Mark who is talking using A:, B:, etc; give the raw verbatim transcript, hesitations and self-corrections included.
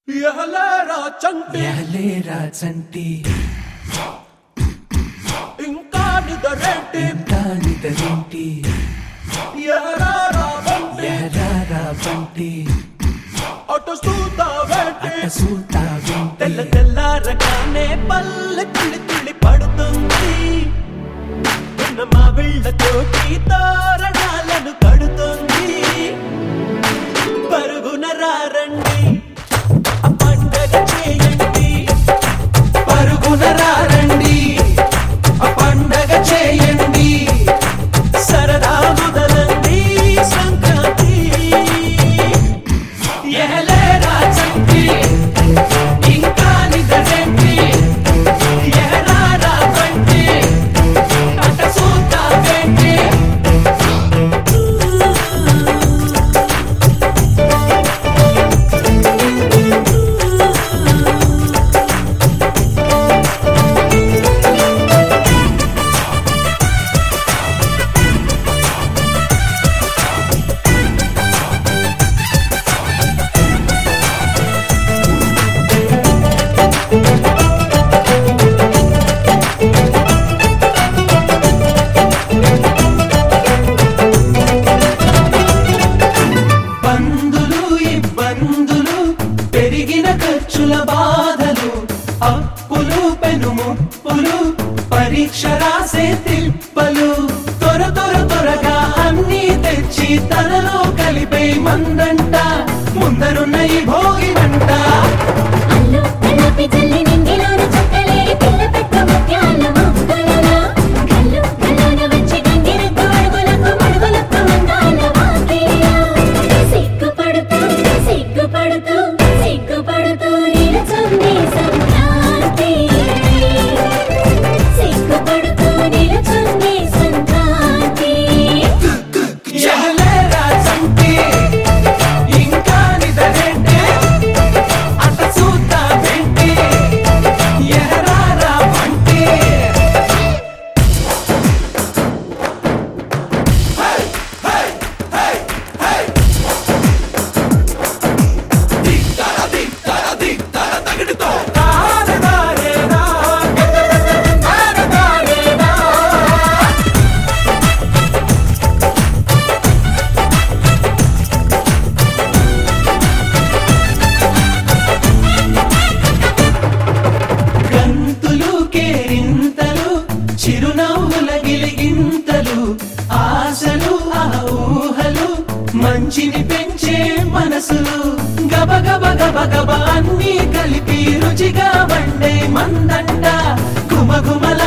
A: ఎహలేరా చంటి
B: ఎహలేరా చంటి
A: ఇంకా నిదరేంటి
B: ఇంకా నిదరేంటి
A: ఎహరారా బంటి
B: ఎహరారా బంటి
A: అటు చూతావేంటి
B: అట్ట సూతావేంటి
A: తెల్ల తెల్లారగానే పల్లె కిళి కిళి పడుతుంది ఉన్న మా వీళ్ళతోటి తోరణాలను కడుతుంది పరుగున రారండి పండగ చేయండి పరుగున రారండి పండగ చేయండి సరదా మొదలండి సంక్రాంతి ఎహలేరా చంటి ఇంకా నిదరేంటి ఎహరారా బంటి అట్ట చూతావేంటి బంధులు ఇబ్బందులు పెరిగిన ఖర్చుల బాధలు అప్పులు పెనుముప్పులు పరీక్ష రాసే తిప్పలు త్వర త్వర త్వరగా అన్ని తెచ్చి తనలో కలిపే మందంట ముందరున్న ఈ భోగినంట
C: అల్లు కళ్ళపి జల్లి నింగిలోన చుక్కలే పిల్ల పెట్ట ముత్యాల మొక్కలనా కళ్ళు కళ్ళోన వచ్చి గంగిరెద్దు అడుగులకు మడుగులకు అందాల వాకిలియా సిగ్గుపడుతూ సిగ్గుపడుతూ సిగ్గుపడుతూ నిలుచుంది సంక్రాంతి సిగ్గుపడుతూ నిలుచుంది సంక్రాంతి
A: ఎహలేరా చంటి ఇంకా నిదరేంటి అట్ట చూతావేంటి ఎహరారా బంటి గంతులు కేరింతలు చిరునవ్వుల గిలిగింతలు ఆశలు ఆ ఊహలు మంచిని పెంచే మనసులు గబ గబ గబ గబ అన్నీ కలిపి రుచిగా వండే మందంట గుమగుమల